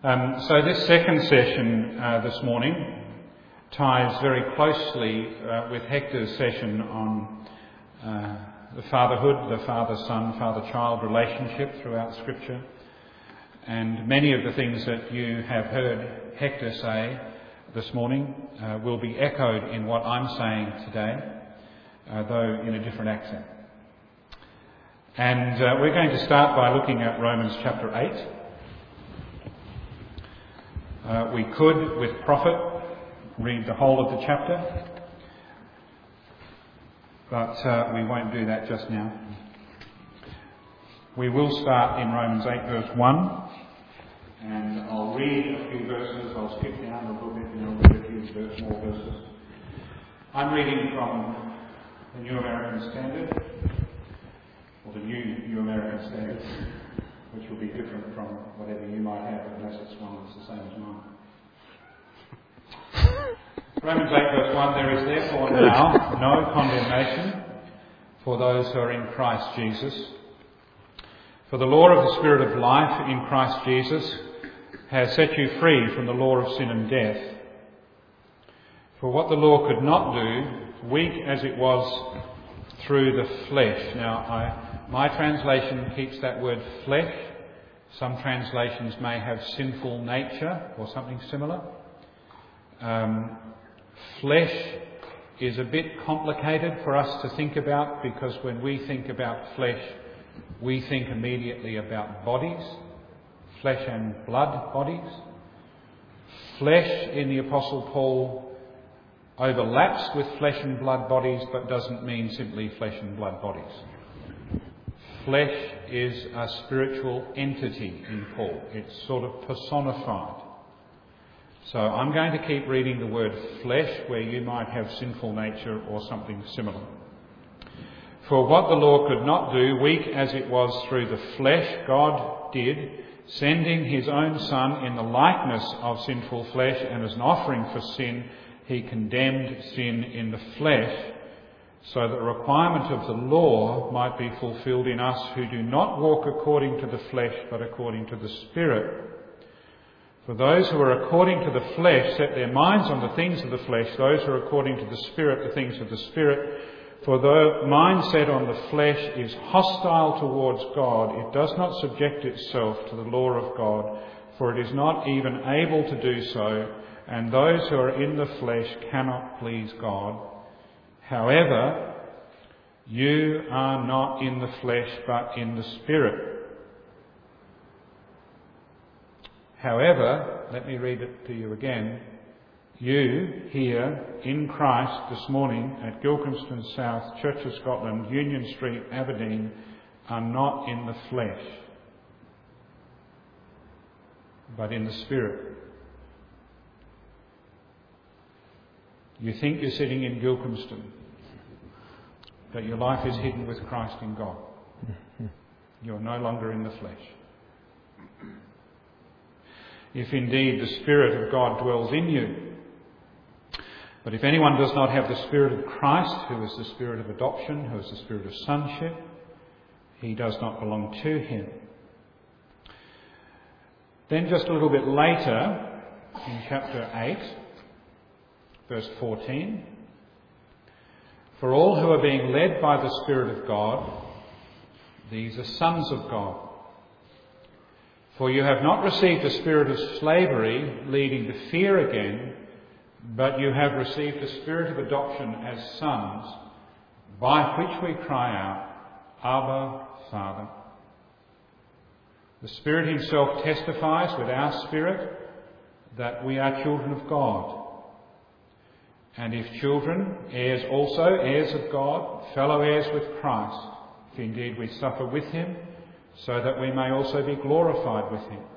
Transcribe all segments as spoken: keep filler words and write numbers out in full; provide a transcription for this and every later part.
Um, so this second session uh, this morning ties very closely uh, with Hector's session on uh, the fatherhood, the father-son, father-child relationship throughout Scripture. And many of the things that you have heard Hector say this morning uh, will be echoed in what I'm saying today, uh, though in a different accent. And uh, we're going to start by looking at Romans chapter eight. Uh, we could, with profit, read the whole of the chapter, but uh, we won't do that just now. We will start in Romans eight verse one, and I'll read a few verses. I'll skip down a little bit and I'll read a few verse, more verses. I'm reading from the New American Standard, or the New New American Standard, which will be different from whatever you might have, unless it's one that's the same as mine. Romans eight verse one, there is therefore now no condemnation for those who are in Christ Jesus. For the law of the Spirit of life in Christ Jesus has set you free from the law of sin and death. For what the law could not do, weak as it was through the flesh. Now, I, my translation keeps that word flesh. Some translations may have sinful nature or something similar. Um, flesh is a bit complicated for us to think about, because when we think about flesh, we think immediately about bodies, flesh and blood bodies. Flesh in the Apostle Paul overlaps with flesh and blood bodies, but doesn't mean simply flesh and blood bodies. Flesh is a spiritual entity in Paul. It's sort of personified. So I'm going to keep reading the word flesh where you might have sinful nature or something similar. For what the law could not do, weak as it was through the flesh, God did, sending his own Son in the likeness of sinful flesh, and as an offering for sin, he condemned sin in the flesh, so that the requirement of the law might be fulfilled in us who do not walk according to the flesh, but according to the Spirit. For those who are according to the flesh set their minds on the things of the flesh, those who are according to the Spirit, the things of the Spirit. For the mind set on the flesh is hostile towards God. It does not subject itself to the law of God, for it is not even able to do so, and those who are in the flesh cannot please God. However, you are not in the flesh, but in the Spirit. However, let me read it to you again. You here in Christ this morning at Gilcomston South, Church of Scotland, Union Street, Aberdeen, are not in the flesh, but in the Spirit. You think you're sitting in Gilcomston, but your life is hidden with Christ in God. You're no longer in the flesh. If indeed the Spirit of God dwells in you. But if anyone does not have the Spirit of Christ, who is the Spirit of adoption, who is the Spirit of sonship, he does not belong to him. Then just a little bit later, in chapter eight, verse fourteen, for all who are being led by the Spirit of God, these are sons of God. For you have not received a spirit of slavery leading to fear again, but you have received a spirit of adoption as sons, by which we cry out, Abba, Father. The Spirit himself testifies with our spirit that we are children of God. And if children, heirs also, heirs of God, fellow heirs with Christ, if indeed we suffer with him, so that we may also be glorified with him.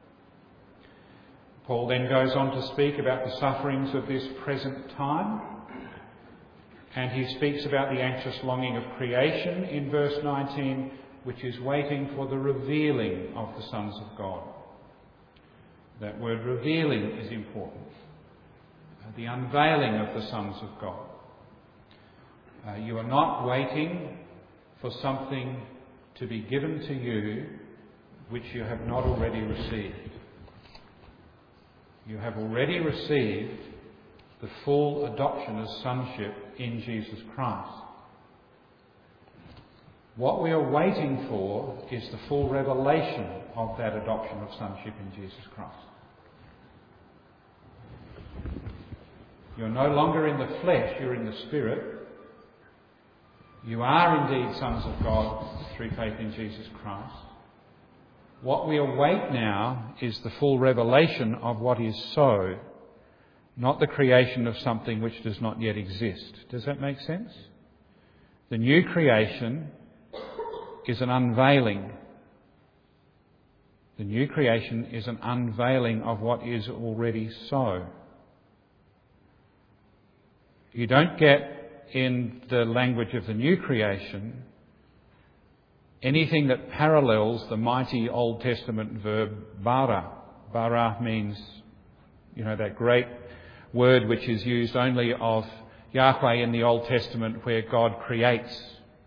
Paul then goes on to speak about the sufferings of this present time, and he speaks about the anxious longing of creation in verse nineteen, which is waiting for the revealing of the sons of God. That word revealing is important. The unveiling of the sons of God. Uh, you are not waiting for something to be given to you which you have not already received. You have already received the full adoption as sonship in Jesus Christ. What we are waiting for is the full revelation of that adoption of sonship in Jesus Christ. You're no longer in the flesh, you're in the Spirit. You are indeed sons of God through faith in Jesus Christ. What we await now is the full revelation of what is so, not the creation of something which does not yet exist. Does that make sense? The new creation is an unveiling. The new creation is an unveiling of what is already so. You don't get, in the language of the new creation, anything that parallels the mighty Old Testament verb bara. Bara means, you know, that great word which is used only of Yahweh in the Old Testament, where God creates.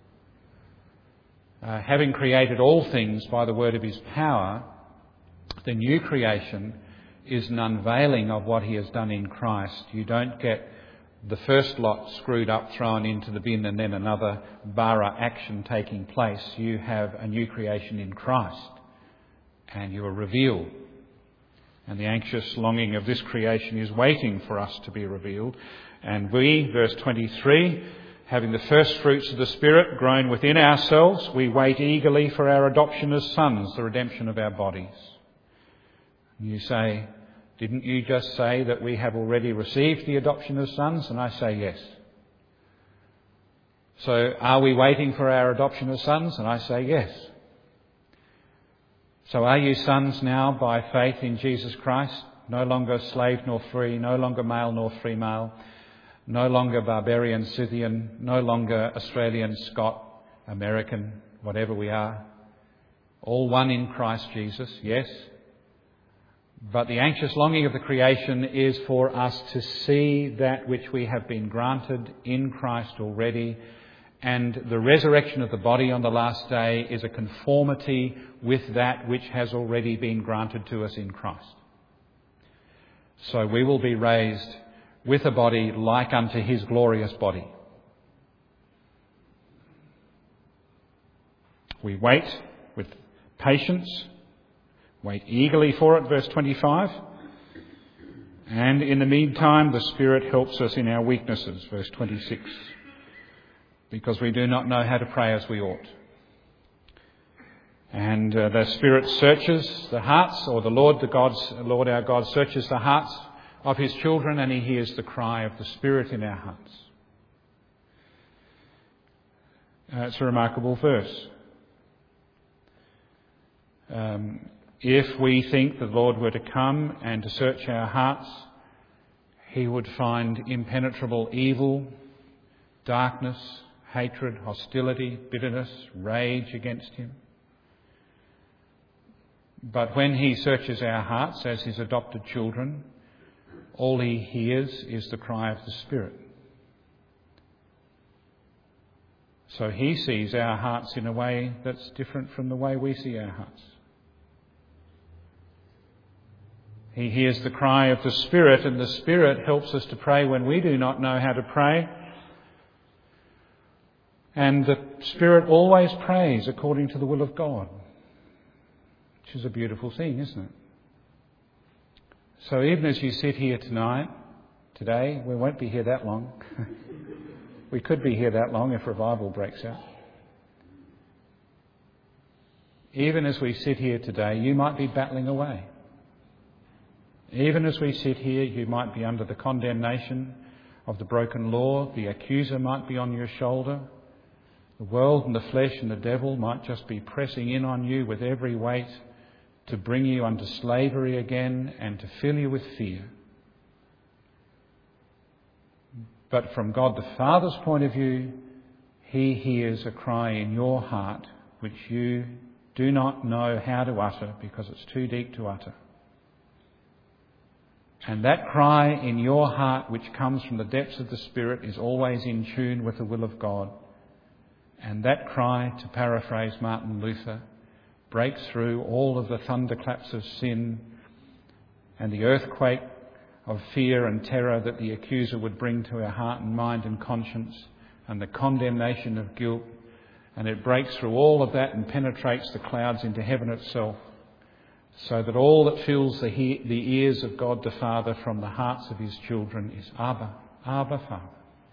Uh, having created all things by the word of his power, the new creation is an unveiling of what he has done in Christ. You don't get the first lot screwed up, thrown into the bin, and then another bara action taking place. You have a new creation in Christ, and you are revealed. And the anxious longing of this creation is waiting for us to be revealed. And we, verse twenty-three, having the first fruits of the Spirit grown within ourselves, we wait eagerly for our adoption as sons, the redemption of our bodies. And you say, didn't you just say that we have already received the adoption as sons? And I say yes. So are we waiting for our adoption as sons? And I say yes. So are you sons now by faith in Jesus Christ? No longer slave nor free, no longer male nor female, no longer barbarian, Scythian, no longer Australian, Scot, American, whatever we are. All one in Christ Jesus, yes. But the anxious longing of the creation is for us to see that which we have been granted in Christ already. And the resurrection of the body on the last day is a conformity with that which has already been granted to us in Christ. So we will be raised with a body like unto his glorious body. We wait with patience. Wait eagerly for it, verse twenty-five. And in the meantime, the Spirit helps us in our weaknesses, verse twenty-six. Because we do not know how to pray as we ought. And uh, the Spirit searches the hearts, or the Lord, the God's, Lord our God searches the hearts of his children, and he hears the cry of the Spirit in our hearts. Uh, it's a remarkable verse. Um, if we think the Lord were to come and to search our hearts, he would find impenetrable evil, darkness, hatred, hostility, bitterness, rage against him. But when he searches our hearts as his adopted children, all he hears is the cry of the Spirit. So he sees our hearts in a way that's different from the way we see our hearts. He hears the cry of the Spirit, and the Spirit helps us to pray when we do not know how to pray. And the Spirit always prays according to the will of God, which is a beautiful thing, isn't it? So even as you sit here tonight, today, we won't be here that long. We could be here that long if revival breaks out. Even as we sit here today, you might be battling away. Even as we sit here, you might be under the condemnation of the broken law. The accuser might be on your shoulder. The world and the flesh and the devil might just be pressing in on you with every weight to bring you under slavery again and to fill you with fear. But from God the Father's point of view, he hears a cry in your heart which you do not know how to utter because it's too deep to utter. And that cry in your heart, which comes from the depths of the Spirit, is always in tune with the will of God. And that cry, to paraphrase Martin Luther, breaks through all of the thunderclaps of sin and the earthquake of fear and terror that the accuser would bring to our heart and mind and conscience, and the condemnation of guilt, and it breaks through all of that and penetrates the clouds into heaven itself, so that all that fills the, he- the ears of God the Father from the hearts of his children is Abba, Abba Father.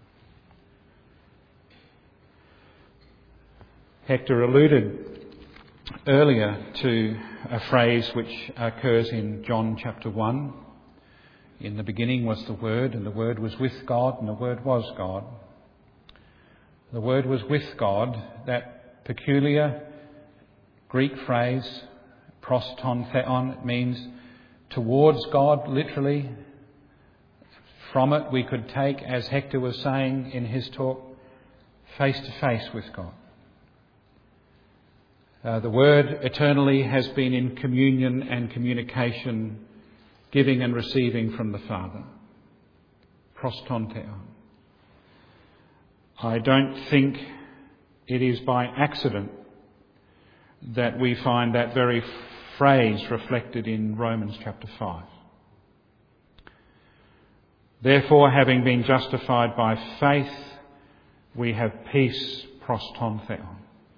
Hector alluded earlier to a phrase which occurs in John chapter one. In the beginning was the Word, and the Word was with God, and the Word was God. The Word was with God, that peculiar Greek phrase, proston theon, it means towards God, literally. From it we could take, as Hector was saying in his talk, face to face with God. Uh, the Word eternally has been in communion and communication, giving and receiving from the Father. Proston theon. I don't think it is by accident that we find that very phrase reflected in Romans chapter five. Therefore, having been justified by faith, we have peace, proston theon.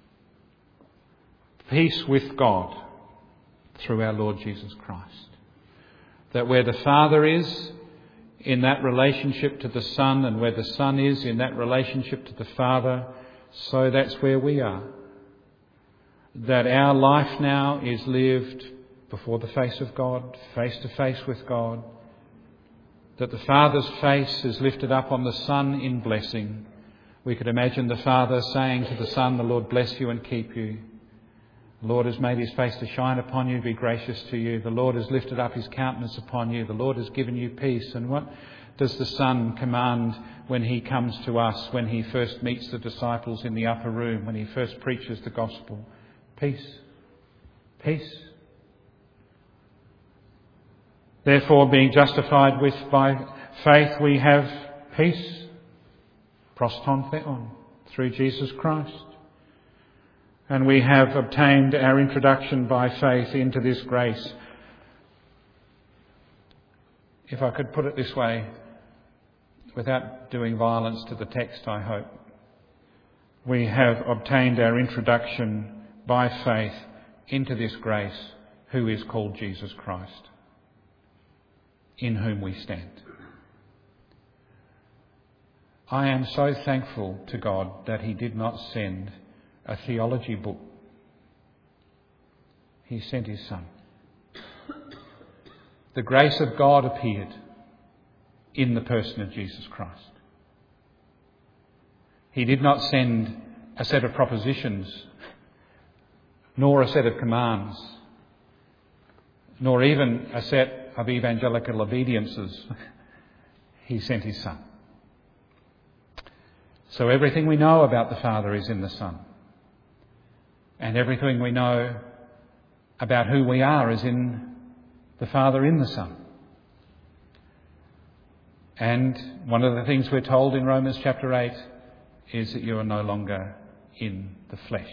Peace with God through our Lord Jesus Christ. That where the Father is in that relationship to the Son, and where the Son is in that relationship to the Father, so that's where we are. That our life now is lived before the face of God, face to face with God. That the Father's face is lifted up on the Son in blessing. We could imagine the Father saying to the Son, "The Lord bless you and keep you. The Lord has made his face to shine upon you, be gracious to you. The Lord has lifted up his countenance upon you. The Lord has given you peace." And what does the Son command when he comes to us, when he first meets the disciples in the upper room, when he first preaches the gospel? Peace. Peace. Therefore, being justified with by faith, we have peace, proston theon, through Jesus Christ. And we have obtained our introduction by faith into this grace. If I could put it this way, without doing violence to the text, I hope, we have obtained our introduction by faith into this grace, who is called Jesus Christ, in whom we stand. I am so thankful to God that he did not send a theology book. He sent his Son. The grace of God appeared in the person of Jesus Christ. He did not send a set of propositions, nor a set of commands, nor even a set of evangelical obediences. He sent his Son. So everything we know about the Father is in the Son. And everything we know about who we are is in the Father, in the Son. And one of the things we're told in Romans chapter eight is that you are no longer in the flesh.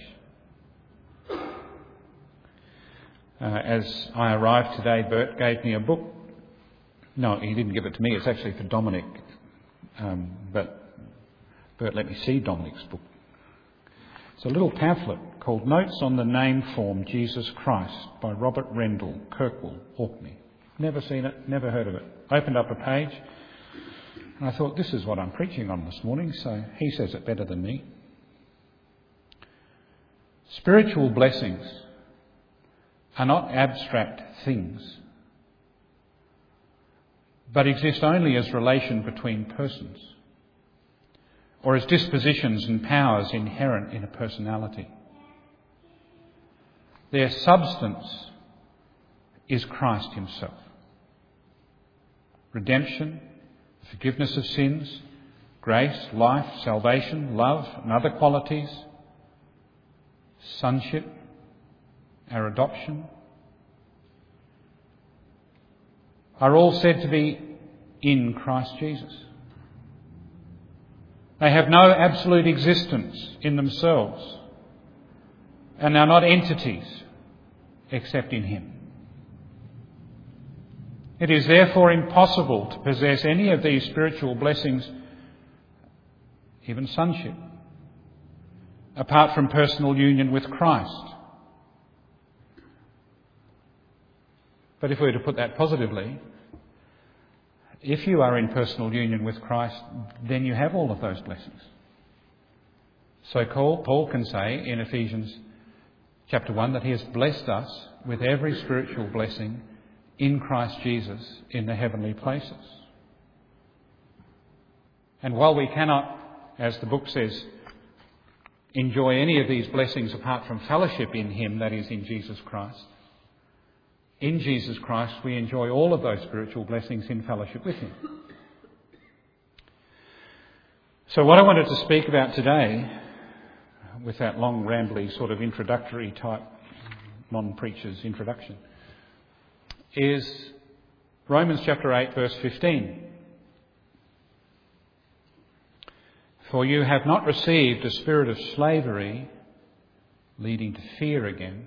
Uh, as I arrived today, Bert gave me a book. No, he didn't give it to me. It's actually for Dominic. Um, but Bert let me see Dominic's book. It's a little pamphlet called Notes on the Name Form Jesus Christ by Robert Rendell, Kirkwall, Orkney. Never seen it, never heard of it. Opened up a page and I thought, this is what I'm preaching on this morning, so he says it better than me. Spiritual blessings are not abstract things, but exist only as relation between persons, or as dispositions and powers inherent in a personality. Their substance is Christ himself. Redemption, forgiveness of sins, grace, life, salvation, love and other qualities, sonship, our adoption, are all said to be in Christ Jesus. They have no absolute existence in themselves and are not entities except in him. It is therefore impossible to possess any of these spiritual blessings, even sonship, apart from personal union with Christ. But if we were to put that positively, if you are in personal union with Christ, then you have all of those blessings. So Paul can say in Ephesians chapter one that he has blessed us with every spiritual blessing in Christ Jesus in the heavenly places. And while we cannot, as the book says, enjoy any of these blessings apart from fellowship in him, that is in Jesus Christ, in Jesus Christ we enjoy all of those spiritual blessings in fellowship with him. So what I wanted to speak about today, with that long, rambly sort of introductory type non-preacher's introduction, is Romans chapter eight verse fifteen. For you have not received a spirit of slavery leading to fear again,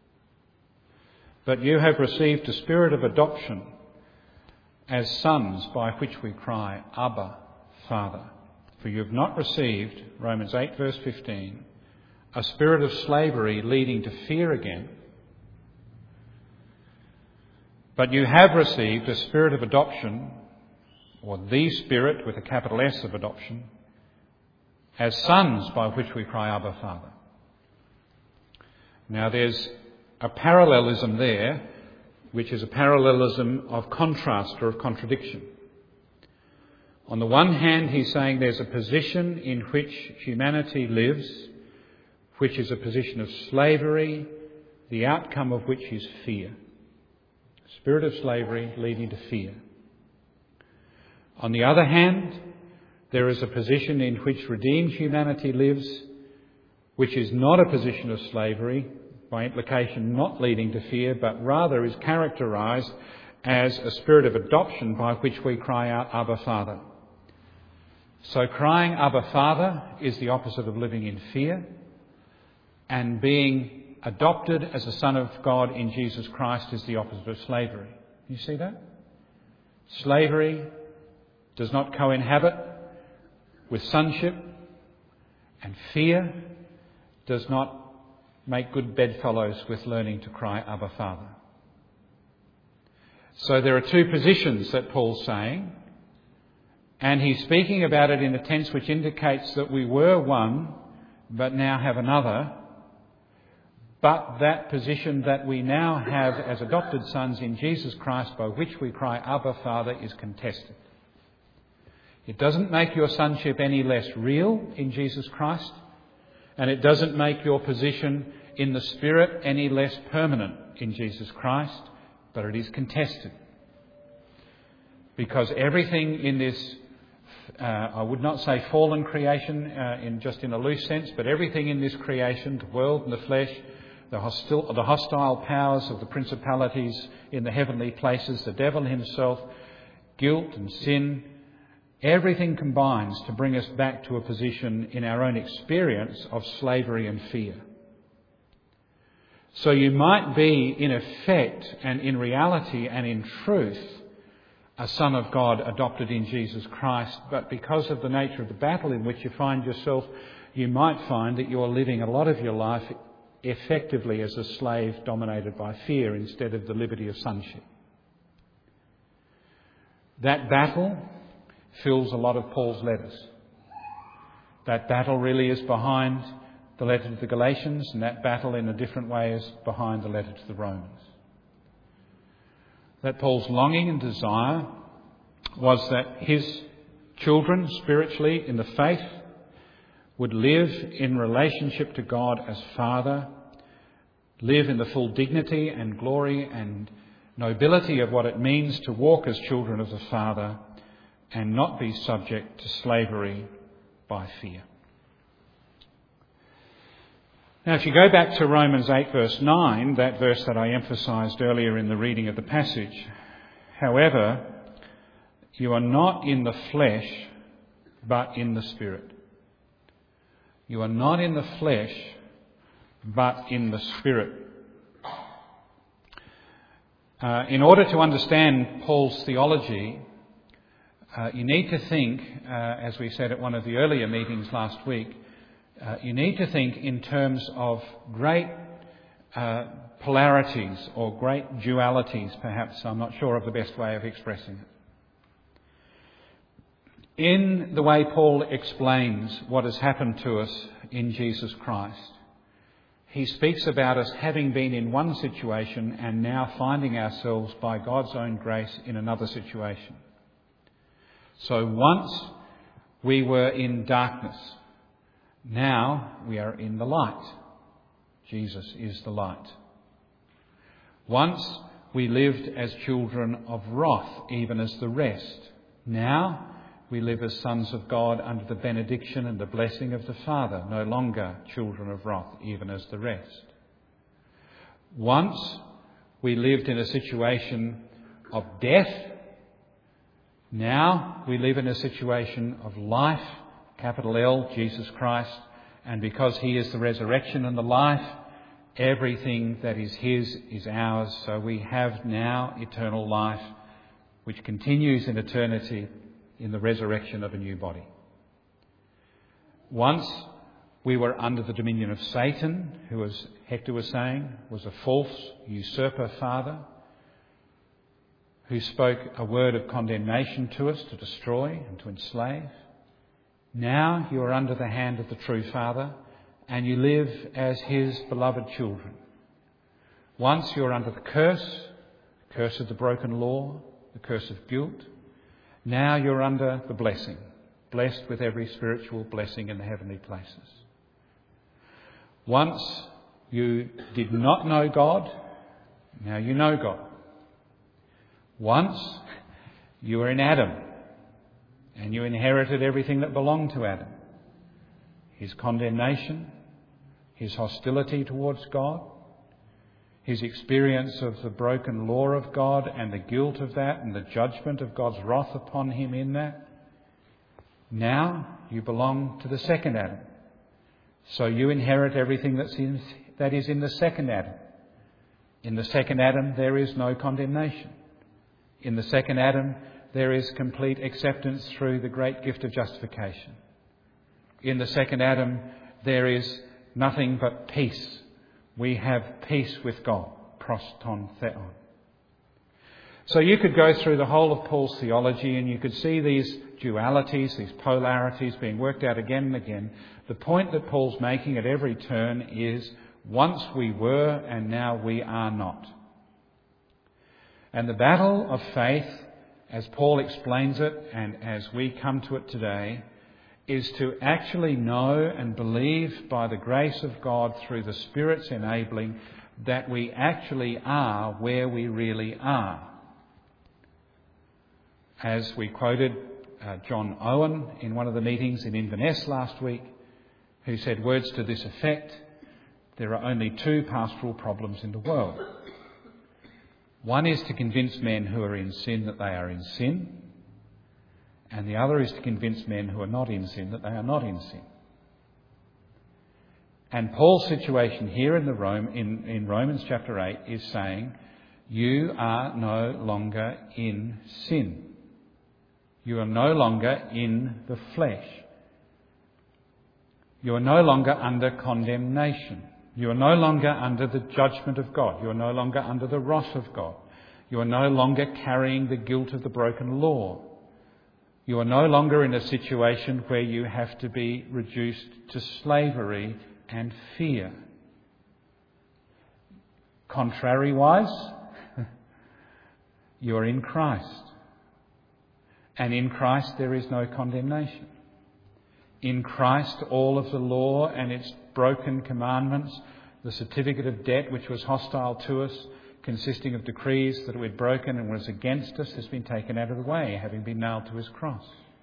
but you have received a spirit of adoption as sons, by which we cry, Abba, Father. For you have not received, Romans eight verse fifteen, a spirit of slavery leading to fear again, but you have received a spirit of adoption, or the Spirit with a capital S of adoption, as sons, by which we cry, Abba, Father. Now there's a parallelism there, which is a parallelism of contrast or of contradiction. On the one hand, he's saying there's a position in which humanity lives, which is a position of slavery, the outcome of which is fear. Spirit of slavery leading to fear. On the other hand, there is a position in which redeemed humanity lives, which is not a position of slavery, by implication not leading to fear, but rather is characterised as a spirit of adoption by which we cry out, Abba, Father. So crying Abba, Father is the opposite of living in fear, and being adopted as a son of God in Jesus Christ is the opposite of slavery. You see that? Slavery does not co-inhabit with sonship, and fear does not make good bedfellows with learning to cry Abba, Father. So there are two positions that Paul's saying, and he's speaking about it in a tense which indicates that we were one but now have another, but that position that we now have as adopted sons in Jesus Christ, by which we cry Abba, Father, is contested. It doesn't make your sonship any less real in Jesus Christ, and it doesn't make your position in the Spirit any less permanent in Jesus Christ, but it is contested. Because everything in this, uh, I would not say fallen creation uh, in just in a loose sense, but everything in this creation, the world and the flesh, the hostile, the hostile powers of the principalities in the heavenly places, the devil himself, guilt and sin, everything combines to bring us back to a position in our own experience of slavery and fear. So you might be in effect and in reality and in truth a son of God adopted in Jesus Christ, but because of the nature of the battle in which you find yourself, you might find that you're living a lot of your life effectively as a slave dominated by fear instead of the liberty of sonship. That battle fills a lot of Paul's letters. That battle really is behind the letter to the Galatians, and that battle in a different way is behind the letter to the Romans. That Paul's longing and desire was that his children spiritually in the faith would live in relationship to God as Father, live in the full dignity and glory and nobility of what it means to walk as children of the Father, and not be subject to slavery by fear. Now, if you go back to Romans eight verse nine, that verse that I emphasised earlier in the reading of the passage, however, you are not in the flesh, but in the Spirit. You are not in the flesh, but in the Spirit. Uh, in order to understand Paul's theology, uh, you need to think, uh, as we said at one of the earlier meetings last week, uh, you need to think in terms of great uh, polarities or great dualities, perhaps. I'm not sure of the best way of expressing it. In the way Paul explains what has happened to us in Jesus Christ, he speaks about us having been in one situation and now finding ourselves by God's own grace in another situation. So once we were in darkness, now we are in the light. Jesus is the light. Once we lived as children of wrath, even as the rest. Now we live as sons of God under the benediction and the blessing of the Father, no longer children of wrath, even as the rest. Once we lived in a situation of death. Now we live in a situation of life, capital L, Jesus Christ, and because he is the resurrection and the life, everything that is his is ours. So we have now eternal life, which continues in eternity in the resurrection of a new body. Once we were under the dominion of Satan, who, as Hector was saying, was a false usurper father, who spoke a word of condemnation to us to destroy and to enslave. Now you are under the hand of the true Father and you live as his beloved children. Once you are under the curse, the curse of the broken law, the curse of guilt. Now you're under the blessing, blessed with every spiritual blessing in the heavenly places. Once you did not know God, now you know God. Once you were in Adam and you inherited everything that belonged to Adam. His condemnation, his hostility towards God, his experience of the broken law of God and the guilt of that and the judgment of God's wrath upon him in that. Now you belong to the second Adam. So you inherit everything that's in, that is in the second Adam. In the second Adam there is no condemnation. In the second Adam there is complete acceptance through the great gift of justification. In the second Adam there is nothing but peace. We have peace with God, proston theon. So you could go through the whole of Paul's theology and you could see these dualities, these polarities being worked out again and again. The point that Paul's making at every turn is once we were and now we are not. And the battle of faith, as Paul explains it and as we come to it today, is to actually know and believe by the grace of God through the Spirit's enabling that we actually are where we really are. As we quoted uh, John Owen in one of the meetings in Inverness last week, who said words to this effect: there are only two pastoral problems in the world. One is to convince men who are in sin that they are in sin, and the other is to convince men who are not in sin that they are not in sin. And Paul's situation here in the Rome in, in Romans chapter eight is saying, you are no longer in sin. You are no longer in the flesh. You are no longer under condemnation. You are no longer under the judgment of God. You are no longer under the wrath of God. You are no longer carrying the guilt of the broken law. You are no longer in a situation where you have to be reduced to slavery and fear. Contrariwise, you are in Christ. And in Christ there is no condemnation. In Christ all of the law and its broken commandments, the certificate of debt which was hostile to us, consisting of decrees that we'd broken and was against us, has been taken out of the way, having been nailed to his cross.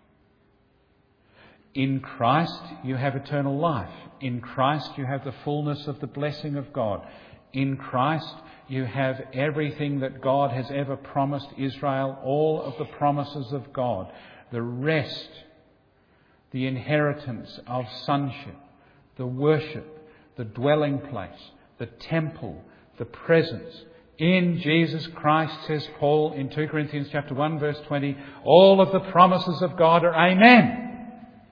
In Christ you have eternal life. In Christ you have the fullness of the blessing of God. In Christ you have everything that God has ever promised Israel, all of the promises of God, the rest, the inheritance of sonship, the worship, the dwelling place, the temple, the presence, In Jesus Christ, says Paul in two Corinthians chapter one verse twenty, all of the promises of God are amen.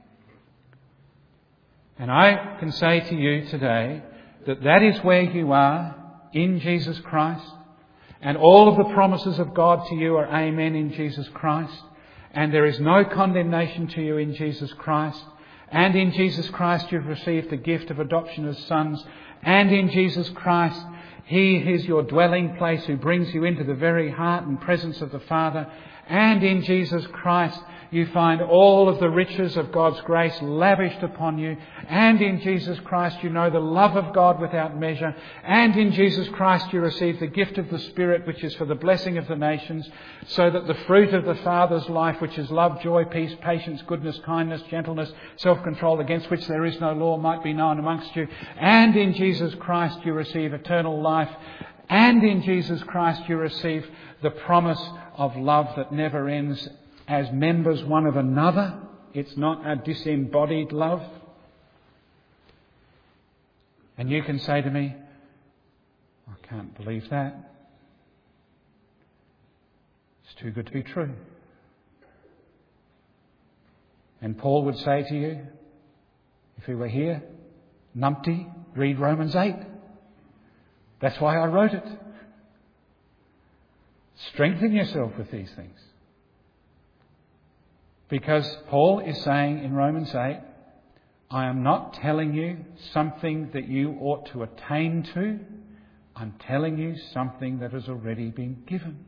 And I can say to you today that that is where you are in Jesus Christ. And all of the promises of God to you are amen in Jesus Christ. And there is no condemnation to you in Jesus Christ. And in Jesus Christ you've received the gift of adoption as sons. And in Jesus Christ He is your dwelling place, who brings you into the very heart and presence of the Father. And in Jesus Christ you find all of the riches of God's grace lavished upon you. And in Jesus Christ you know the love of God without measure. And in Jesus Christ you receive the gift of the Spirit, which is for the blessing of the nations, so that the fruit of the Father's life, which is love, joy, peace, patience, goodness, kindness, gentleness, self-control, against which there is no law, might be known amongst you. And in Jesus Christ you receive eternal life. And in Jesus Christ you receive the promise of love that never ends, as members one of another. It's not a disembodied love. And you can say to me, I can't believe that. It's too good to be true. And Paul would say to you, if he were here, numpty, read Romans eight. That's why I wrote it. Strengthen yourself with these things. Because Paul is saying in Romans eight, I am not telling you something that you ought to attain to. I'm telling you something that has already been given.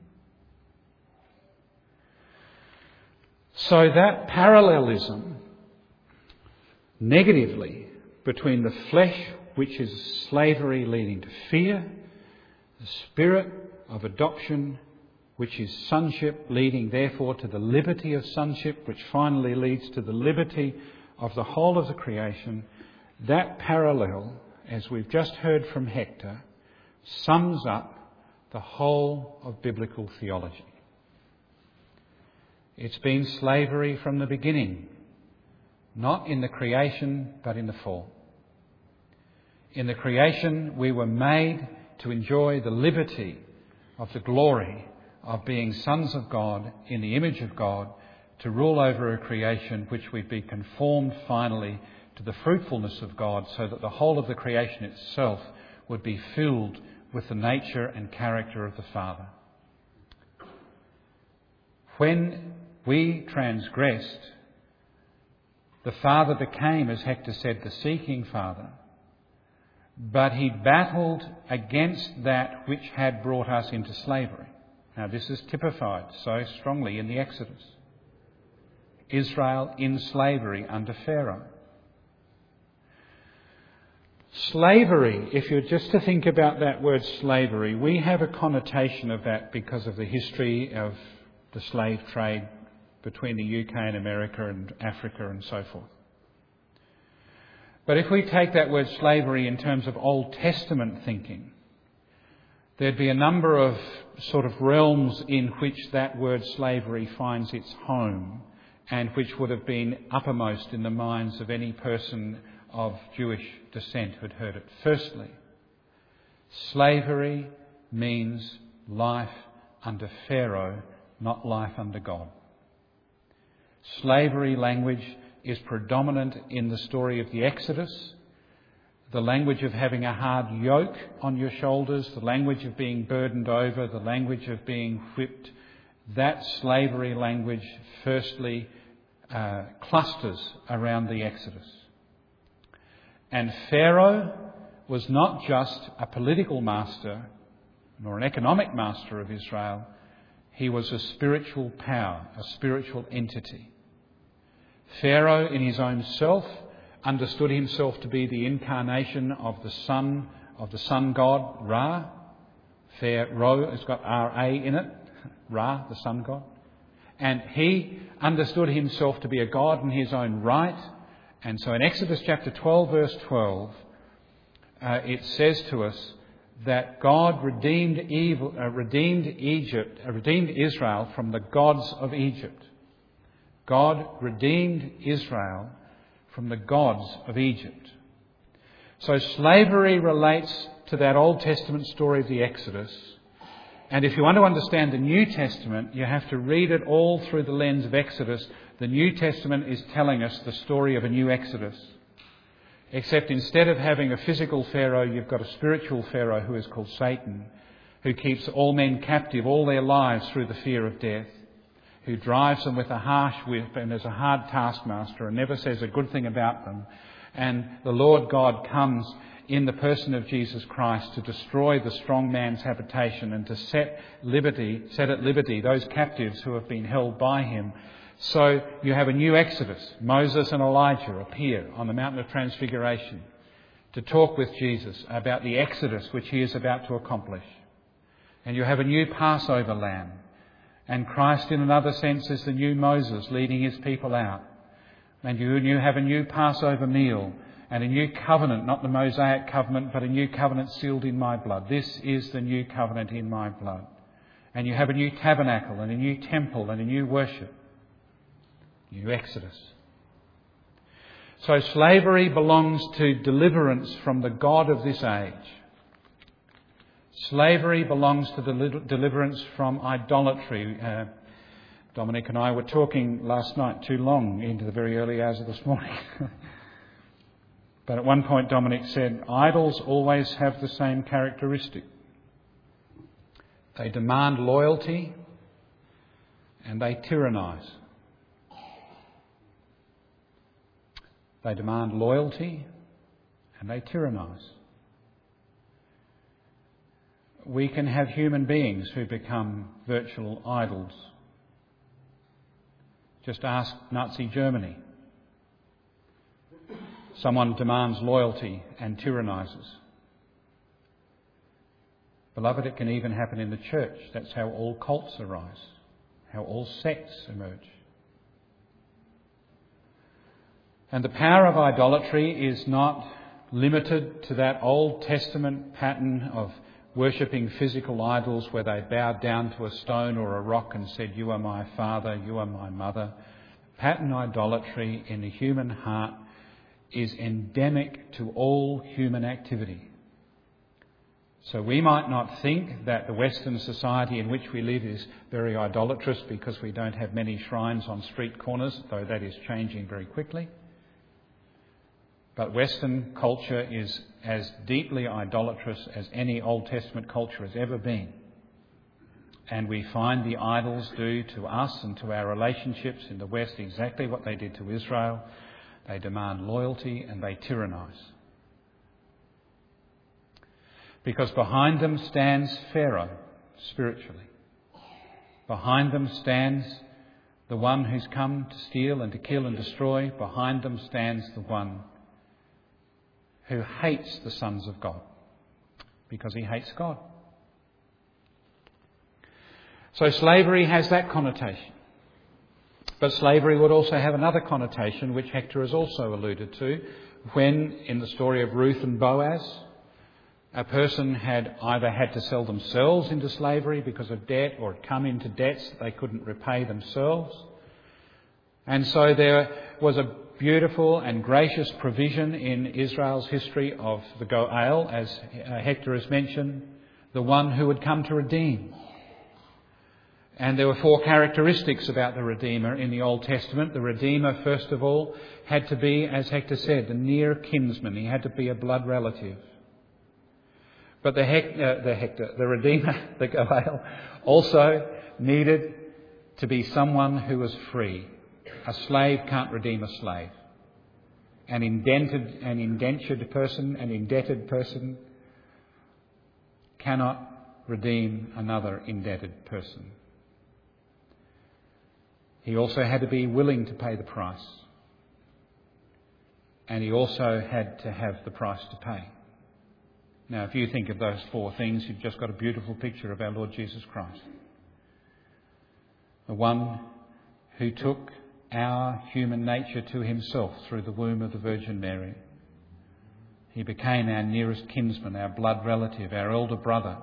So that parallelism, negatively, between the flesh, which is slavery leading to fear, the spirit of adoption, which is sonship, leading therefore to the liberty of sonship, which finally leads to the liberty of the whole of the creation, that parallel, as we've just heard from Hector, sums up the whole of biblical theology. It's been slavery from the beginning, not in the creation, but in the fall. In the creation, we were made to enjoy the liberty of the glory of being sons of God in the image of God, to rule over a creation which would be conformed finally to the fruitfulness of God, so that the whole of the creation itself would be filled with the nature and character of the Father. When we transgressed, the Father became, as Hector said, the seeking Father, but he battled against that which had brought us into slavery. Now, this is typified so strongly in the Exodus. Israel in slavery under Pharaoh. Slavery, if you're just to think about that word slavery, we have a connotation of that because of the history of the slave trade between the U K and America and Africa and so forth. But if we take that word slavery in terms of Old Testament thinking, there'd be a number of sort of realms in which that word slavery finds its home, and which would have been uppermost in the minds of any person of Jewish descent who had heard it. Firstly, slavery means life under Pharaoh, not life under God. Slavery language is predominant in the story of the Exodus. The language of having a hard yoke on your shoulders, the language of being burdened over, the language of being whipped, that slavery language firstly uh, clusters around the Exodus. And Pharaoh was not just a political master nor an economic master of Israel. He was a spiritual power, a spiritual entity. Pharaoh in his own self understood himself to be the incarnation of the sun, of the sun god, Ra. Pharaoh has got R A in it, Ra, the sun god. And he understood himself to be a god in his own right. And so in Exodus chapter twelve, verse twelve, uh, it says to us that God redeemed evil, uh, redeemed Egypt, uh, redeemed Israel from the gods of Egypt. God redeemed Israel from the gods of Egypt. So slavery relates to that Old Testament story of the Exodus, And if you want to understand the New Testament, you have to read it all through the lens of Exodus. The New Testament is telling us the story of a new Exodus. Except instead of having a physical Pharaoh, you've got a spiritual Pharaoh who is called Satan, who keeps all men captive all their lives through the fear of death, who drives them with a harsh whip and is a hard taskmaster and never says a good thing about them. And the Lord God comes in the person of Jesus Christ to destroy the strong man's habitation and to set liberty, set at liberty those captives who have been held by him. So you have a new Exodus. Moses and Elijah appear on the Mountain of Transfiguration to talk with Jesus about the Exodus which he is about to accomplish. And you have a new Passover lamb. And Christ, in another sense, is the new Moses leading his people out. And you, you have a new Passover meal and a new covenant, not the Mosaic covenant, but a new covenant sealed in my blood. This is the new covenant in my blood. And you have a new tabernacle and a new temple and a new worship. New Exodus. So slavery belongs to deliverance from the God of this age. Slavery belongs to the deliverance from idolatry. Uh, Dominic and I were talking last night too long into the very early hours of this morning. But at one point Dominic said, idols always have the same characteristic. They demand loyalty and they tyrannise. They demand loyalty and they tyrannise. We can have human beings who become virtual idols. Just ask Nazi Germany. Someone demands loyalty and tyrannises. Beloved, it can even happen in the church. That's how all cults arise, how all sects emerge. And the power of idolatry is not limited to that Old Testament pattern of worshipping physical idols where they bowed down to a stone or a rock and said, you are my father, you are my mother. Pattern idolatry in the human heart is endemic to all human activity. So we might not think that the Western society in which we live is very idolatrous because we don't have many shrines on street corners, though that is changing very quickly. But Western culture is as deeply idolatrous as any Old Testament culture has ever been. And we find the idols do to us and to our relationships in the West exactly what they did to Israel. They demand loyalty and they tyrannise. Because behind them stands Pharaoh, spiritually. Behind them stands the one who's come to steal and to kill and destroy. Behind them stands the one who hates the sons of God because he hates God. So slavery has that connotation. But slavery would also have another connotation, which Hector has also alluded to, when, in the story of Ruth and Boaz, a person had either had to sell themselves into slavery because of debt or had come into debts that they couldn't repay themselves. And so there was a beautiful and gracious provision in Israel's history of the Goel, as Hector has mentioned, the one who would come to redeem. And there were four characteristics about the Redeemer in the Old Testament. The Redeemer, first of all, had to be, as Hector said, a near kinsman. He had to be a blood relative. But the, Hec- uh, the Hector, the Redeemer, the Goel, also needed to be someone who was free. A slave can't redeem a slave. An indented, an indentured person, an indebted person cannot redeem another indebted person. He also had to be willing to pay the price. And he also had to have the price to pay. Now, if you think of those four things, you've just got a beautiful picture of our Lord Jesus Christ. The one who took our human nature to himself through the womb of the Virgin Mary. He became our nearest kinsman, our blood relative, our elder brother.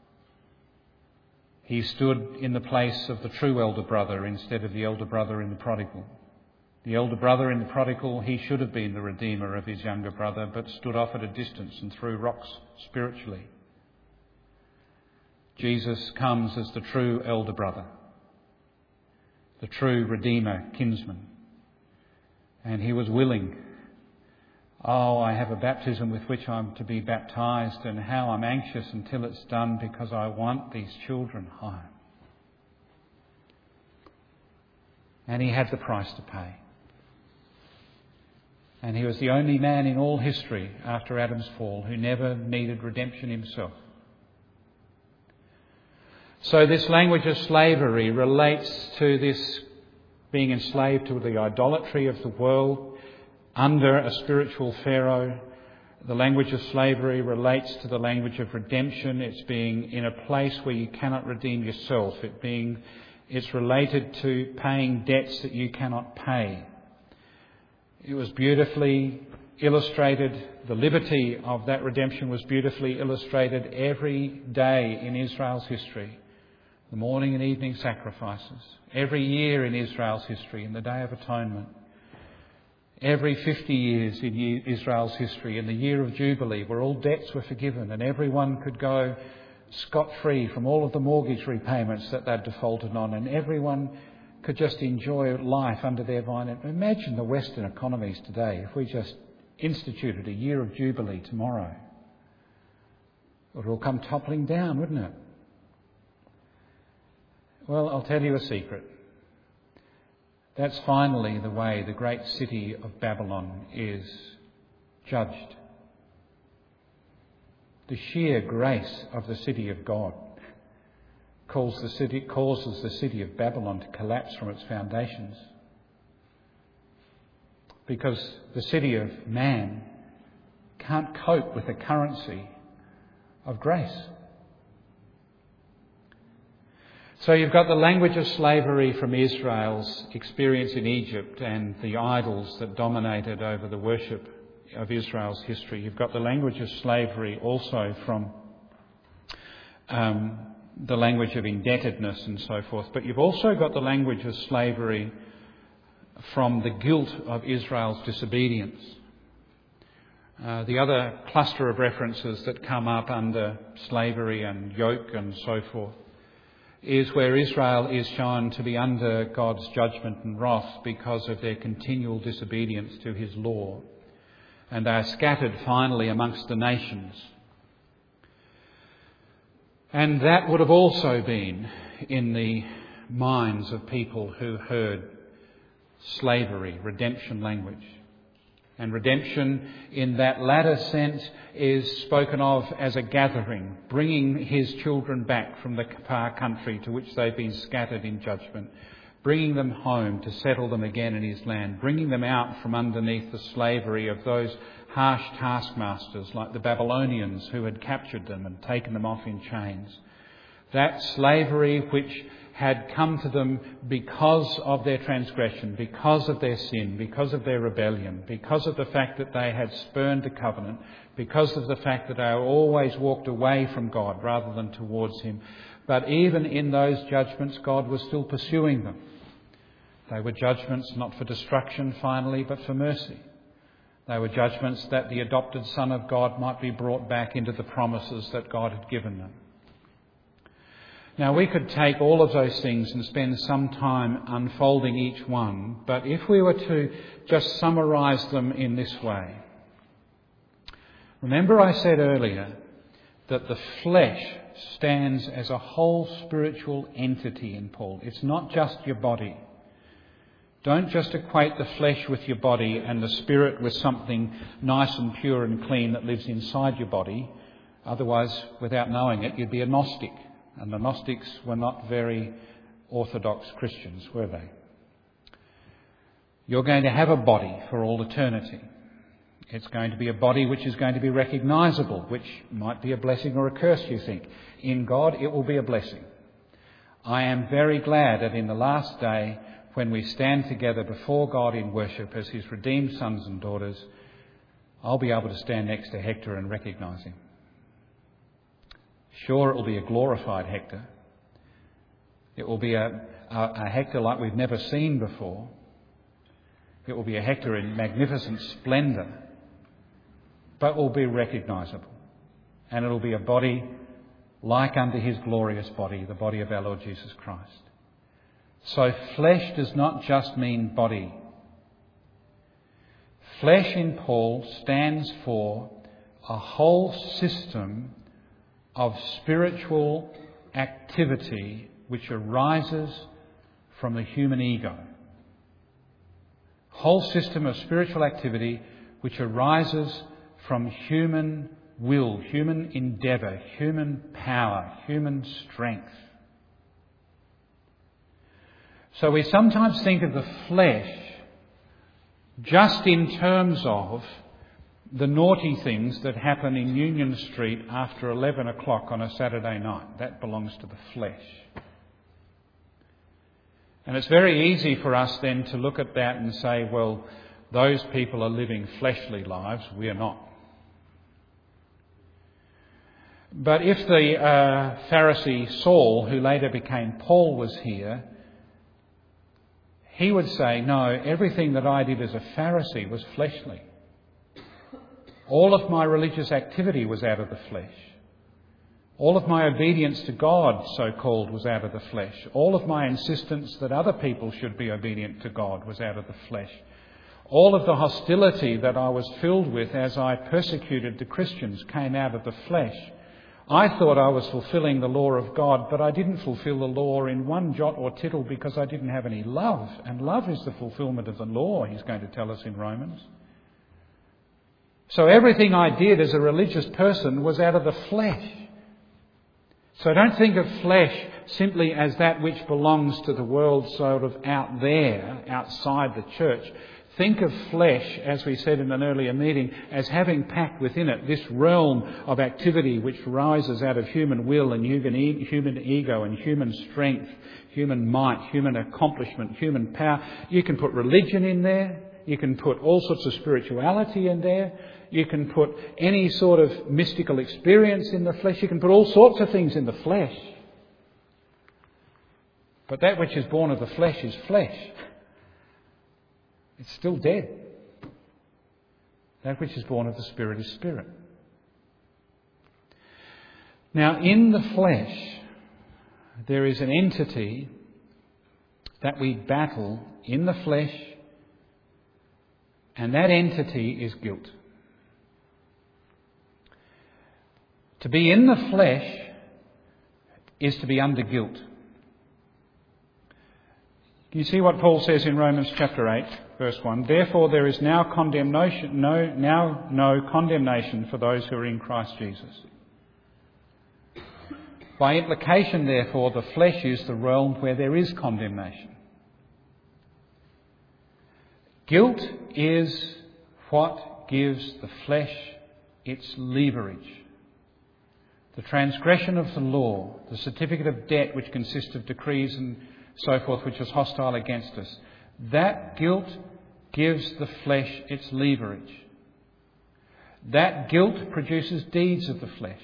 He stood in the place of the true elder brother instead of the elder brother in the prodigal. The elder brother in the prodigal, he should have been the redeemer of his younger brother, but stood off at a distance and threw rocks spiritually. Jesus comes as the true elder brother, the true redeemer, kinsman. And he was willing. Oh, I have a baptism with which I'm to be baptised, and how I'm anxious until it's done because I want these children home. And he had the price to pay. And he was the only man in all history after Adam's fall who never needed redemption himself. So this language of slavery relates to this being enslaved to the idolatry of the world under a spiritual Pharaoh. The language of slavery relates to the language of redemption. It's being in a place where you cannot redeem yourself. It being, it's related to paying debts that you cannot pay. It was beautifully illustrated. The liberty of that redemption was beautifully illustrated every day in Israel's history. The morning and evening sacrifices. Every year in Israel's history, in the Day of Atonement. Every fifty years in Israel's history, in the year of Jubilee, where all debts were forgiven and everyone could go scot-free from all of the mortgage repayments that they'd defaulted on, and everyone could just enjoy life under their vine. Imagine the Western economies today if we just instituted a year of Jubilee tomorrow. It would all come toppling down, wouldn't it? Well, I'll tell you a secret. That's finally the way the great city of Babylon is judged. The sheer grace of the city of God calls the city, causes the city of Babylon to collapse from its foundations. Because the city of man can't cope with the currency of grace. So you've got the language of slavery from Israel's experience in Egypt and the idols that dominated over the worship of Israel's history. You've got the language of slavery also from um, the language of indebtedness and so forth. But you've also got the language of slavery from the guilt of Israel's disobedience. Uh, the other cluster of references that come up under slavery and yoke and so forth is where Israel is shown to be under God's judgment and wrath because of their continual disobedience to his law. And they are scattered finally amongst the nations. And that would have also been in the minds of people who heard slavery, redemption language. And redemption in that latter sense is spoken of as a gathering, bringing his children back from the far country to which they've been scattered in judgment, bringing them home to settle them again in his land, bringing them out from underneath the slavery of those harsh taskmasters like the Babylonians who had captured them and taken them off in chains. That slavery which had come to them because of their transgression, because of their sin, because of their rebellion, because of the fact that they had spurned the covenant, because of the fact that they always walked away from God rather than towards him. But even in those judgments, God was still pursuing them. They were judgments not for destruction finally, but for mercy. They were judgments that the adopted Son of God might be brought back into the promises that God had given them. Now, we could take all of those things and spend some time unfolding each one, but if we were to just summarise them in this way. Remember I said earlier that the flesh stands as a whole spiritual entity in Paul. It's not just your body. Don't just equate the flesh with your body and the spirit with something nice and pure and clean that lives inside your body. Otherwise, without knowing it, you'd be a Gnostic. And the Gnostics were not very orthodox Christians, were they? You're going to have a body for all eternity. It's going to be a body which is going to be recognisable, which might be a blessing or a curse, you think. In God, it will be a blessing. I am very glad that in the last day, when we stand together before God in worship as his redeemed sons and daughters, I'll be able to stand next to Hector and recognise him. Sure, it will be a glorified Hector. It will be a, a, a Hector like we've never seen before. It will be a Hector in magnificent splendour, but will be recognisable. And it will be a body like unto his glorious body, the body of our Lord Jesus Christ. So flesh does not just mean body. Flesh in Paul stands for a whole system of spiritual activity which arises from the human ego. Whole system of spiritual activity which arises from human will, human endeavour, human power, human strength. So we sometimes think of the flesh just in terms of the naughty things that happen in Union Street after eleven o'clock on a Saturday night. That belongs to the flesh. And it's very easy for us then to look at that and say, well, those people are living fleshly lives, we are not. But if the uh, Pharisee Saul, who later became Paul, was here, he would say, no, everything that I did as a Pharisee was fleshly. All of my religious activity was out of the flesh. All of my obedience to God, so-called, was out of the flesh. All of my insistence that other people should be obedient to God was out of the flesh. All of the hostility that I was filled with as I persecuted the Christians came out of the flesh. I thought I was fulfilling the law of God, but I didn't fulfil the law in one jot or tittle because I didn't have any love. And love is the fulfilment of the law, he's going to tell us in Romans. So everything I did as a religious person was out of the flesh. So don't think of flesh simply as that which belongs to the world sort of out there, outside the church. Think of flesh, as we said in an earlier meeting, as having packed within it this realm of activity which rises out of human will and human ego and human strength, human might, human accomplishment, human power. You can put religion in there. You can put all sorts of spirituality in there. You can put any sort of mystical experience in the flesh. You can put all sorts of things in the flesh. But that which is born of the flesh is flesh. It's still dead. That which is born of the Spirit is spirit. Now, in the flesh, there is an entity that we battle in the flesh, and that entity is guilt. To be in the flesh is to be under guilt. You see what Paul says in Romans chapter eight, verse one. Therefore there is now condemnation, no, now no condemnation for those who are in Christ Jesus. By implication, therefore, the flesh is the realm where there is condemnation. Guilt is what gives the flesh its leverage. The transgression of the law, the certificate of debt which consists of decrees and so forth, which is hostile against us. That guilt gives the flesh its leverage. That guilt produces deeds of the flesh.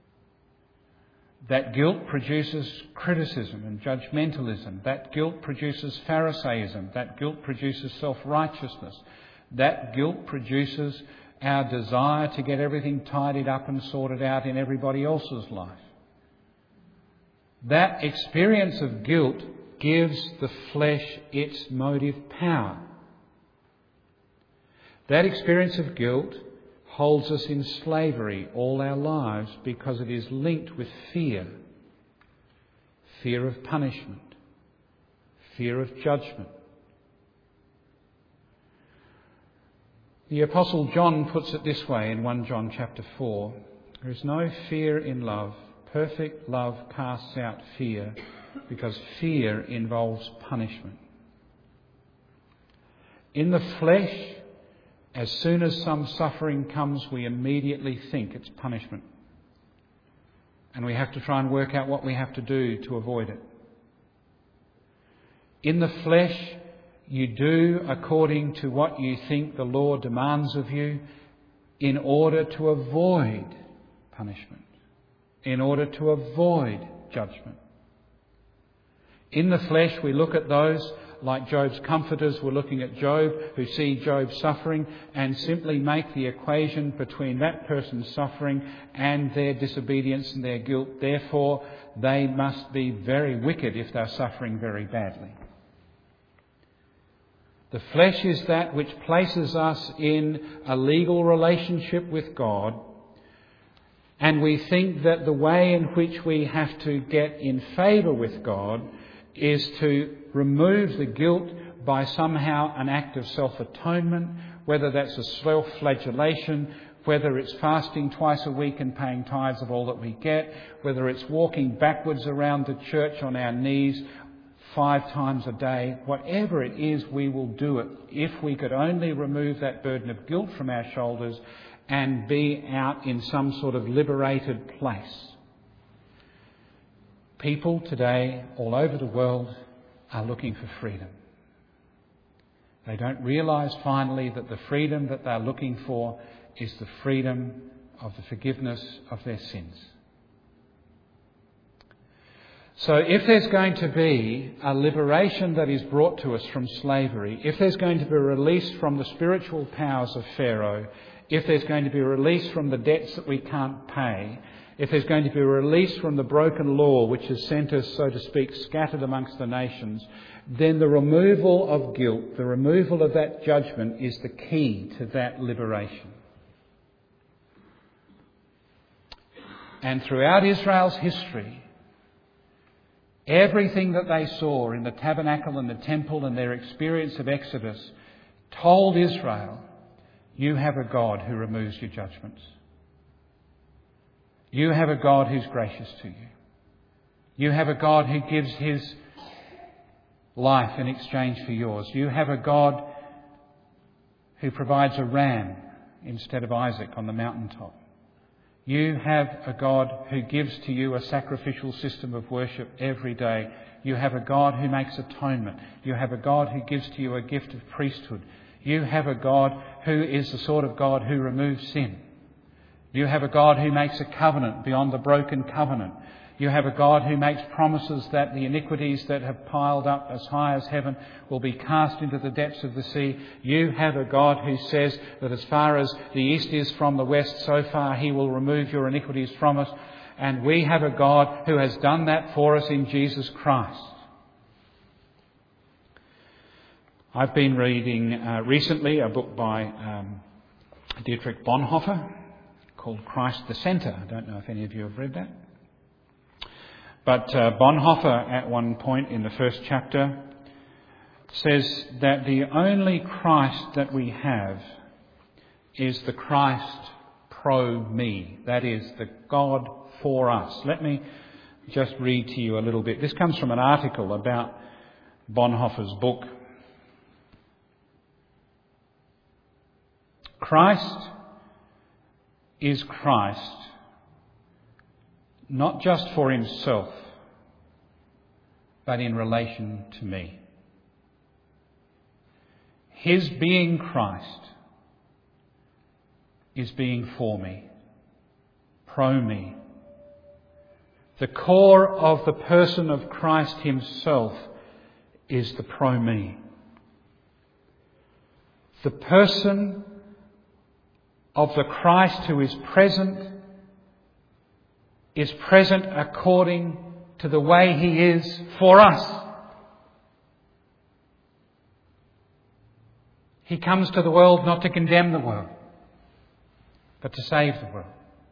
That guilt produces criticism and judgmentalism. That guilt produces Pharisaism. That guilt produces self-righteousness. That guilt produces our desire to get everything tidied up and sorted out in everybody else's life. That experience of guilt gives the flesh its motive power. That experience of guilt holds us in slavery all our lives because it is linked with fear. Fear of punishment. Fear of judgment. The Apostle John puts it this way in First John chapter four. There is no fear in love. Perfect love casts out fear, because fear involves punishment. In the flesh, as soon as some suffering comes, we immediately think it's punishment. And we have to try and work out what we have to do to avoid it. In the flesh, you do according to what you think the law demands of you in order to avoid punishment, in order to avoid judgment. In the flesh, we look at those like Job's comforters were looking at Job, who see Job suffering, and simply make the equation between that person's suffering and their disobedience and their guilt. Therefore, they must be very wicked if they're suffering very badly. The flesh is that which places us in a legal relationship with God, and we think that the way in which we have to get in favour with God is to remove the guilt by somehow an act of self-atonement, whether that's a self-flagellation, whether it's fasting twice a week and paying tithes of all that we get, whether it's walking backwards around the church on our knees five times a day. Whatever it is, we will do it if we could only remove that burden of guilt from our shoulders and be out in some sort of liberated place. People today all over the world are looking for freedom. They don't realise finally that the freedom that they're looking for is the freedom of the forgiveness of their sins. So if there's going to be a liberation that is brought to us from slavery, if there's going to be a release from the spiritual powers of Pharaoh, if there's going to be a release from the debts that we can't pay, if there's going to be a release from the broken law which has sent us, so to speak, scattered amongst the nations, then the removal of guilt, the removal of that judgment is the key to that liberation. And throughout Israel's history, everything that they saw in the tabernacle and the temple and their experience of Exodus told Israel, you have a God who removes your judgments. You have a God who's gracious to you. You have a God who gives his life in exchange for yours. You have a God who provides a ram instead of Isaac on the mountaintop. You have a God who gives to you a sacrificial system of worship every day. You have a God who makes atonement. You have a God who gives to you a gift of priesthood. You have a God who is the sort of God who removes sin. You have a God who makes a covenant beyond the broken covenant. You have a God who makes promises that the iniquities that have piled up as high as heaven will be cast into the depths of the sea. You have a God who says that as far as the east is from the west, so far he will remove your iniquities from us. And we have a God who has done that for us in Jesus Christ. I've been reading uh, recently a book by um, Dietrich Bonhoeffer called Christ the Centre. I don't know if any of you have read that. But uh, Bonhoeffer at one point in the first chapter says that the only Christ that we have is the Christ pro me. That is, the God for us. Let me just read to you a little bit. This comes from an article about Bonhoeffer's book. Christ is Christ, not just for himself, but in relation to me. His being Christ is being for me, pro me. The core of the person of Christ himself is the pro me. The person of the Christ who is present is present according to the way he is for us. He comes to the world not to condemn the world, but to save the world.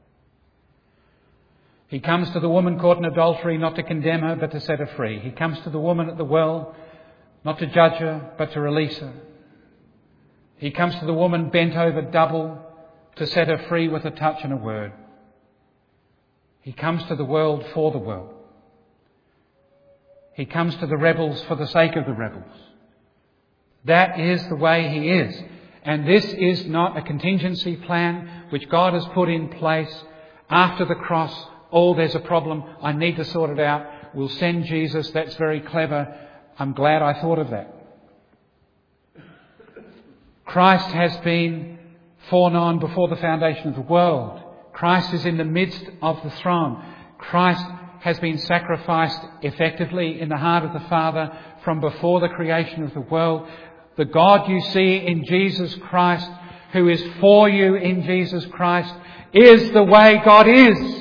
He comes to the woman caught in adultery not to condemn her, but to set her free. He comes to the woman at the well not to judge her, but to release her. He comes to the woman bent over double to set her free with a touch and a word. He comes to the world for the world. He comes to the rebels for the sake of the rebels. That is the way he is. And this is not a contingency plan which God has put in place after the cross. Oh, there's a problem. I need to sort it out. We'll send Jesus. That's very clever. I'm glad I thought of that. Christ has been foreknown before the foundation of the world. Christ is in the midst of the throne. Christ has been sacrificed effectively in the heart of the Father from before the creation of the world. The God you see in Jesus Christ, who is for you in Jesus Christ, is the way God is.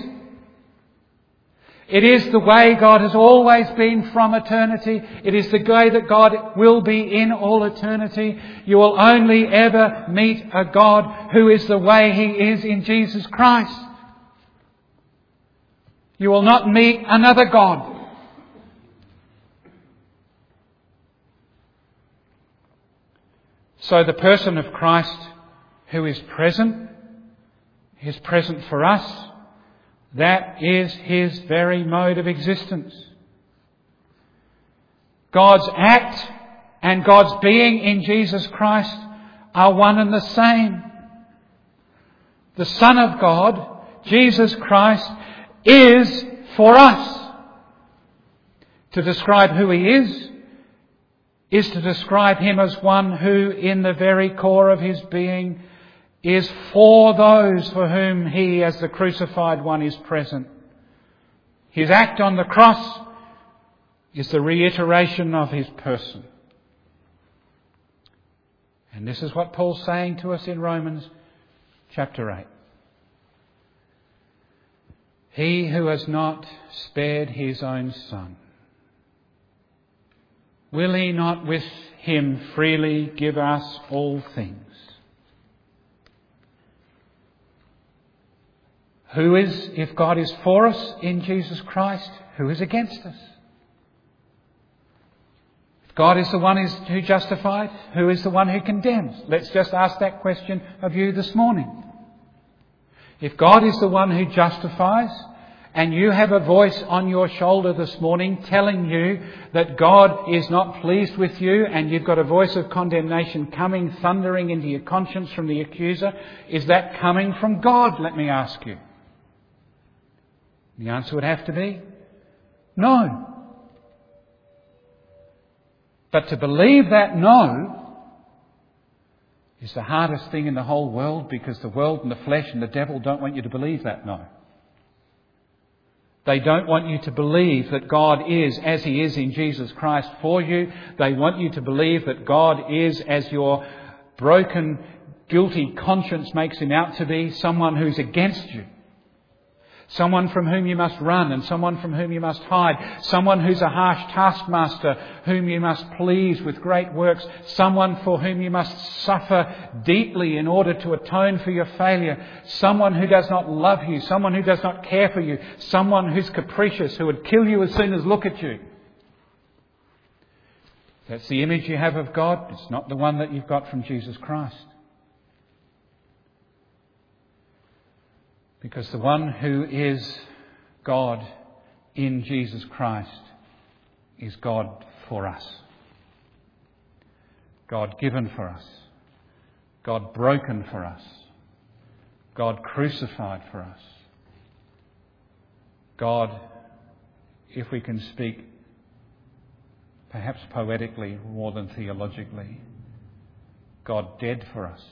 It is the way God has always been from eternity. It is the way that God will be in all eternity. You will only ever meet a God who is the way He is in Jesus Christ. You will not meet another God. So the person of Christ who is present, is present for us. That is His very mode of existence. God's act and God's being in Jesus Christ are one and the same. The Son of God, Jesus Christ, is for us. To describe who He is, is to describe Him as one who, in the very core of His being, is for those for whom He, as the crucified one, is present. His act on the cross is the reiteration of His person. And this is what Paul's saying to us in Romans chapter eight. He who has not spared His own Son, will He not with Him freely give us all things? Who is, if God is for us in Jesus Christ, who is against us? If God is the one who justified, who is the one who condemns? Let's just ask that question of you this morning. If God is the one who justifies, and you have a voice on your shoulder this morning telling you that God is not pleased with you, and you've got a voice of condemnation coming thundering into your conscience from the accuser, is that coming from God, let me ask you? The answer would have to be no. But to believe that no is the hardest thing in the whole world, because the world and the flesh and the devil don't want you to believe that no. They don't want you to believe that God is as He is in Jesus Christ for you. They want you to believe that God is, as your broken, guilty conscience makes Him out to be, someone who's against you. Someone from whom you must run and someone from whom you must hide. Someone who's a harsh taskmaster whom you must please with great works. Someone for whom you must suffer deeply in order to atone for your failure. Someone who does not love you. Someone who does not care for you. Someone who's capricious, who would kill you as soon as look at you. That's the image you have of God. It's not the one that you've got from Jesus Christ. Because the one who is God in Jesus Christ is God for us. God given for us. God broken for us. God crucified for us. God, if we can speak perhaps poetically more than theologically, God dead for us.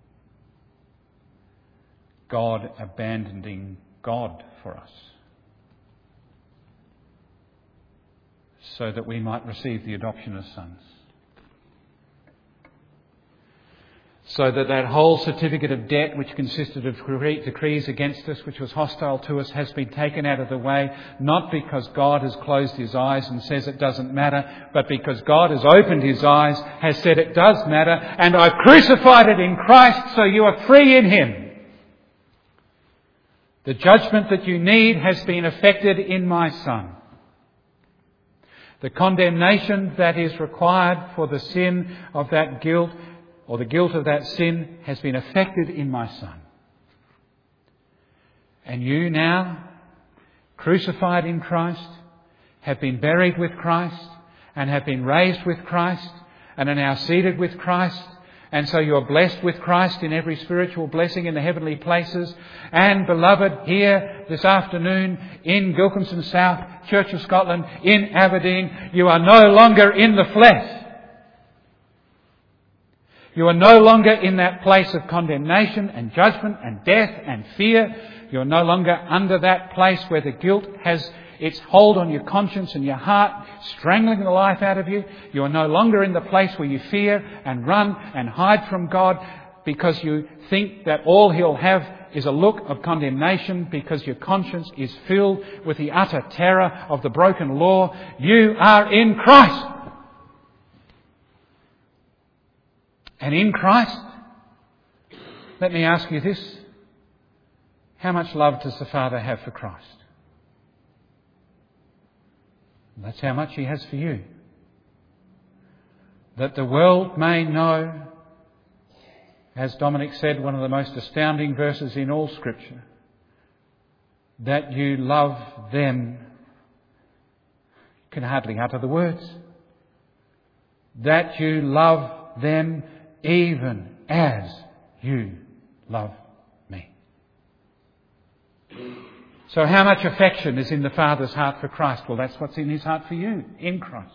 God abandoning God for us, so that we might receive the adoption as sons. So that that whole certificate of debt, which consisted of decrees against us, which was hostile to us, has been taken out of the way, not because God has closed His eyes and says it doesn't matter, but because God has opened His eyes, has said it does matter, and I've crucified it in Christ, so you are free in Him. The judgment that you need has been effected in my Son. The condemnation that is required for the sin of that guilt, or the guilt of that sin, has been effected in my Son. And you now, crucified in Christ, have been buried with Christ, and have been raised with Christ, and are now seated with Christ. And so you are blessed with Christ in every spiritual blessing in the heavenly places. And beloved, here this afternoon in Gilcomston South, Church of Scotland, in Aberdeen, you are no longer in the flesh. You are no longer in that place of condemnation and judgment and death and fear. You are no longer under that place where the guilt has its hold on your conscience and your heart, strangling the life out of you. You are no longer in the place where you fear and run and hide from God because you think that all He'll have is a look of condemnation because your conscience is filled with the utter terror of the broken law. You are in Christ. And in Christ, let me ask you this. How much love does the Father have for Christ? That's how much He has for you. That the world may know, as Dominic said, one of the most astounding verses in all Scripture, that you love them. You can hardly utter the words. That you love them even as you love me. So how much affection is in the Father's heart for Christ? Well, that's what's in His heart for you, in Christ.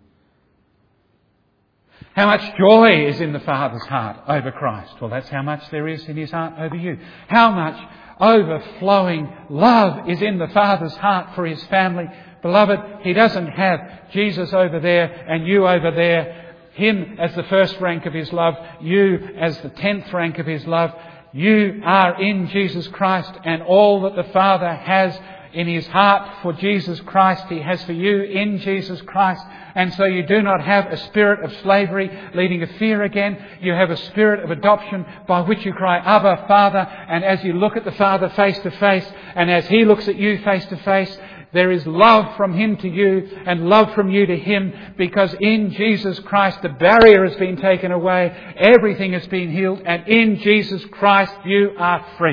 How much joy is in the Father's heart over Christ? Well, that's how much there is in His heart over you. How much overflowing love is in the Father's heart for His family? Beloved, He doesn't have Jesus over there and you over there, Him as the first rank of His love, you as the tenth rank of His love. You are in Jesus Christ, and all that the Father has in His heart for Jesus Christ, He has for you in Jesus Christ. And so you do not have a spirit of slavery leading to fear again. You have a spirit of adoption by which you cry, Abba, Father. And as you look at the Father face to face, and as He looks at you face to face, there is love from Him to you and love from you to Him, because in Jesus Christ the barrier has been taken away, everything has been healed, and in Jesus Christ you are free.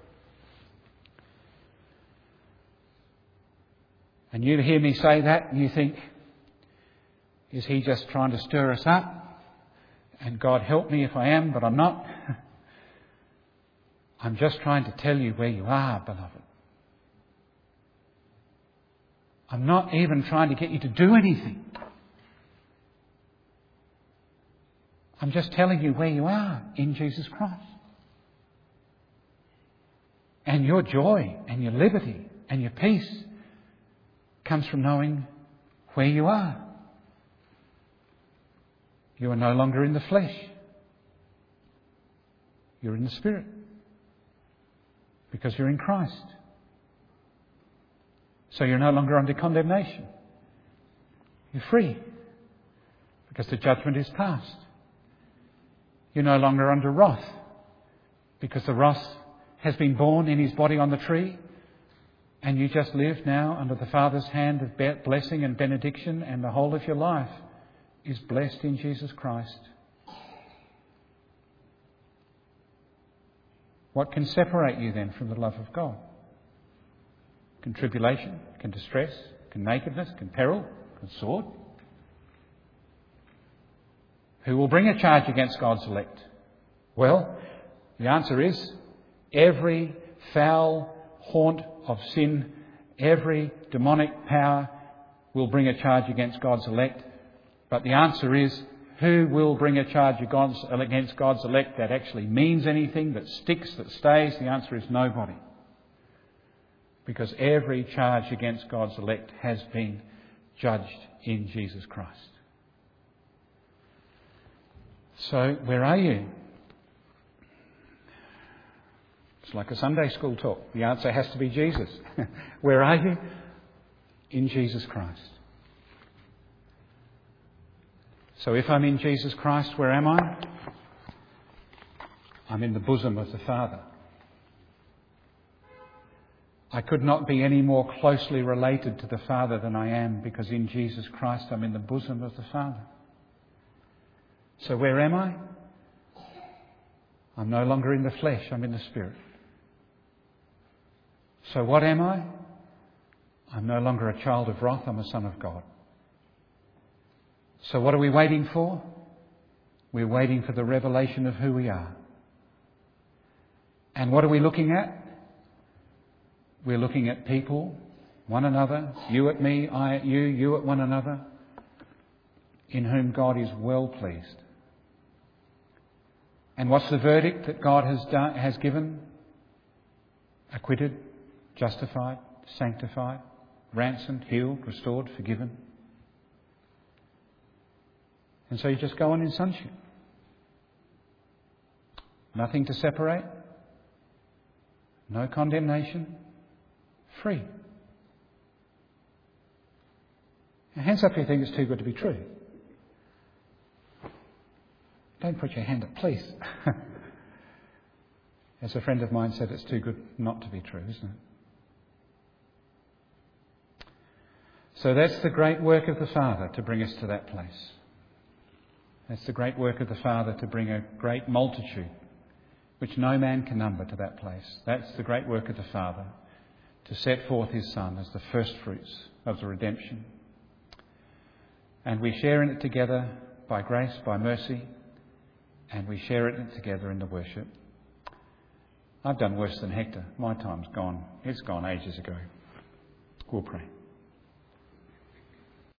And you hear me say that and you think, is He just trying to stir us up? And God help me if I am, but I'm not. I'm just trying to tell you where you are, beloved. I'm not even trying to get you to do anything. I'm just telling you where you are in Jesus Christ. And your joy and your liberty and your peace comes from knowing where you are. You are no longer in the flesh. You're in the Spirit. Because you're in Christ. So you're no longer under condemnation. You're free. Because the judgment is past. You're no longer under wrath. Because the wrath has been borne in His body on the tree. And you just live now under the Father's hand of blessing and benediction, and the whole of your life is blessed in Jesus Christ. What can separate you then from the love of God? Can tribulation, can distress, can nakedness, can peril, can sword? Who will bring a charge against God's elect? Well, the answer is every foul haunt of sin, every demonic power will bring a charge against God's elect. But the answer is, who will bring a charge against God's elect that actually means anything, that sticks, that stays? The answer is nobody. Because every charge against God's elect has been judged in Jesus Christ. So, where are you? It's like a Sunday school talk. The answer has to be Jesus. Where are you? In Jesus Christ. So if I'm in Jesus Christ, where am I? I'm in the bosom of the Father. I could not be any more closely related to the Father than I am, because in Jesus Christ I'm in the bosom of the Father. So where am I? I'm no longer in the flesh, I'm in the Spirit. So what am I? I'm no longer a child of wrath, I'm a son of God. So what are we waiting for? We're waiting for the revelation of who we are. And what are we looking at? We're looking at people, one another, you at me, I at you, you at one another, in whom God is well pleased. And what's the verdict that God has done, has given? Acquitted, justified, sanctified, ransomed, healed, restored, forgiven. And so you just go on in sonship. Nothing to separate. No condemnation. Free. Now, hands up if you think it's too good to be true. Don't put your hand up, please. As a friend of mine said, it's too good not to be true, isn't it? So that's the great work of the Father to bring us to that place. That's the great work of the Father to bring a great multitude, which no man can number, to that place. That's the great work of the Father, to set forth his Son as the first fruits of the redemption. And we share in it together by grace, by mercy, and we share it together in the worship. I've done worse than Hector. My time's gone. It's gone ages ago. We'll pray.